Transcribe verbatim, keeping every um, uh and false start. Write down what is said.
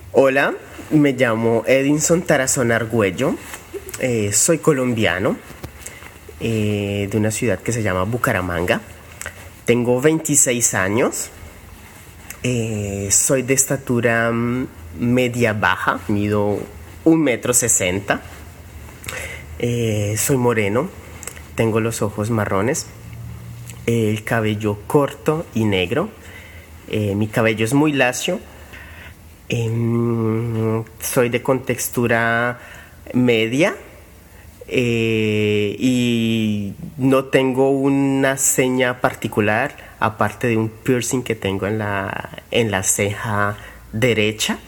Hola, me llamo Edinson Tarazona Argüello, eh, soy colombiano, eh, de una ciudad que se llama Bucaramanga. Tengo veintiséis años, eh, soy de estatura mm, media baja, mido un metro sesenta, eh, soy moreno, tengo los ojos marrones, el cabello corto y negro, eh, mi cabello es muy lacio. Em, soy de contextura media, eh, y no tengo una seña particular aparte de un piercing que tengo en la, en la ceja derecha.